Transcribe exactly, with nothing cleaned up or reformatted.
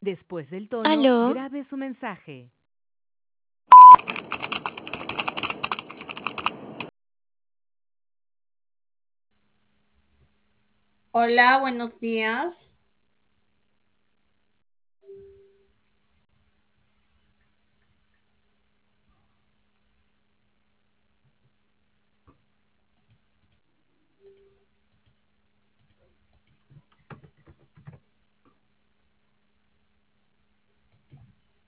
Después del tono, ¿Aló? grabe su mensaje. Hola, buenos días.